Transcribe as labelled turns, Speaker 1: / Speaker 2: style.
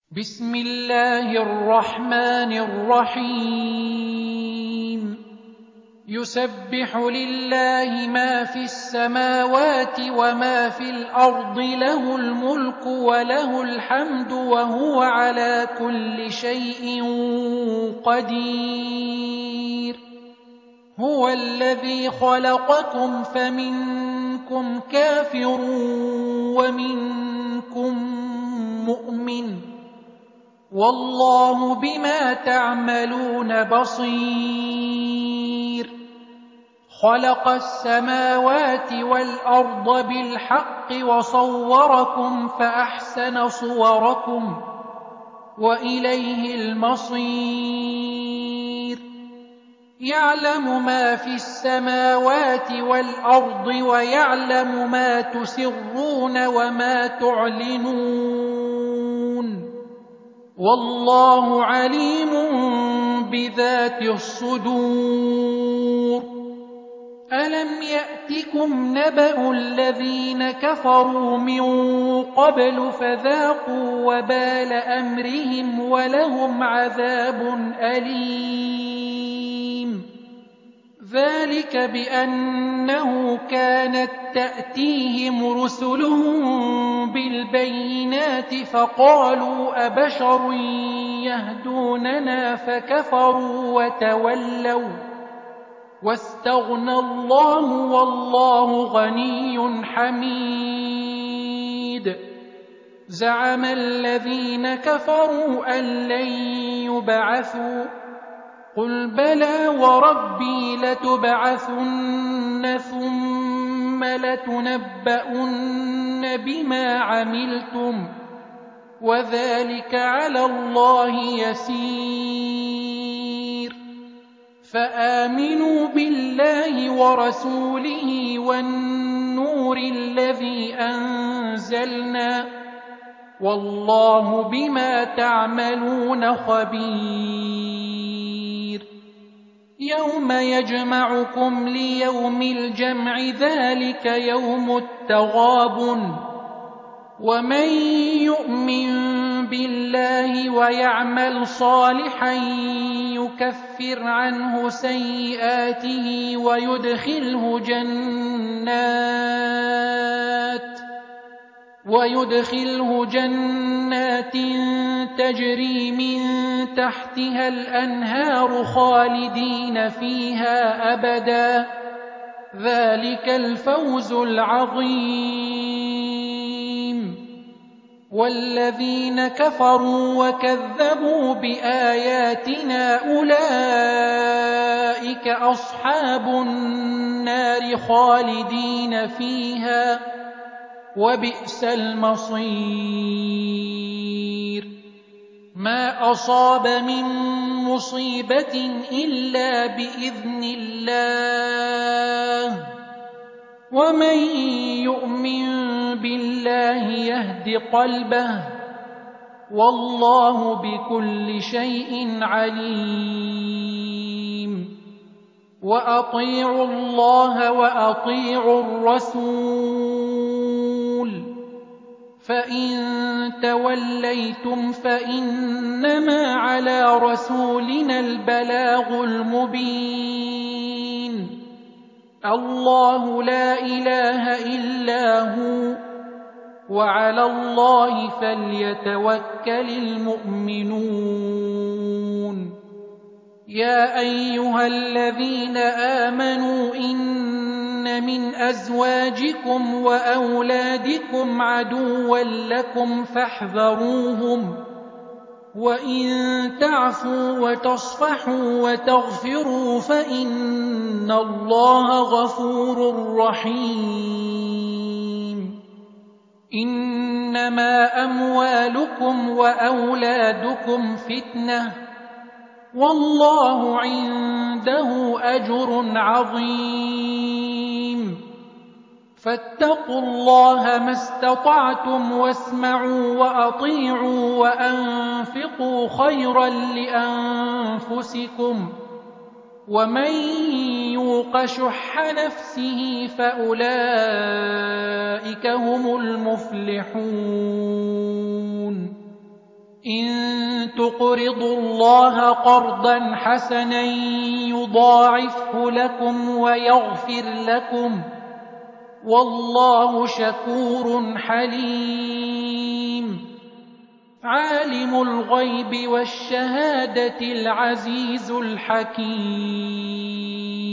Speaker 1: بسم الله الرحمن الرحيم يسبح لله ما في السماوات وما في الأرض له الملك وله الحمد وهو على كل شيء قدير هو الذي خلقكم فمنكم كافر ومنكم مؤمن والله بما تعملون بصير خلق السماوات والأرض بالحق وصوركم فأحسن صوركم وإليه المصير يعلم ما في السماوات والأرض ويعلم ما تسرون وما تعلنون والله عليم بذات الصدور ألم يأتكم نبأ الذين كفروا من قبل فذاقوا وبال أمرهم ولهم عذاب أليم ذلك بأنه كانت تأتيهم رسلهم بالبينات فقالوا أبشر يهدوننا فكفروا وتولوا واستغنى الله والله غني حميد زعم الذين كفروا أن لن يبعثوا قل بلى وربي لتبعثن ثم لتنبؤن بما عملتم وذلك على الله يسير فآمنوا بالله ورسوله والنور الذي أنزلنا والله بما تعملون خبير يوم يجمعكم ليوم الجمع ذلك يوم التغابن ومن يؤمن بالله ويعمل صالحا يكفر عنه سيئاته ويدخله جنات تجري من تحتها الأنهار خالدين فيها أبدا ذلك الفوز العظيم والذين كفروا وكذبوا بآياتنا أولئك أصحاب النار خالدين فيها وبئس المصير ما أصاب من مصيبة إلا بإذن الله ومن يؤمن بالله يهد قلبه والله بكل شيء عليم وأطيعوا الله وأطيعوا الرسول فإن توليتم فإنما على رسولنا البلاغ المبين الله لا إله إلا هو وعلى الله فليتوكل المؤمنون يا أيها الذين آمنوا إن من أزواجكم وأولادكم عدوا لكم فاحذروهم وإن تعفوا وتصفحوا وتغفروا فإن الله غفور رحيم إنما أموالكم وأولادكم فتنة والله عنده أجر عظيم فاتقوا الله ما استطعتم واسمعوا وأطيعوا وأنفقوا خيرا لأنفسكم ومن يوق شح نفسه فأولئك هم المفلحون إن تقرضوا الله قرضا حسنا يضاعفه لكم ويغفر لكم والله شكور حليم عالم الغيب والشهادة العزيز الحكيم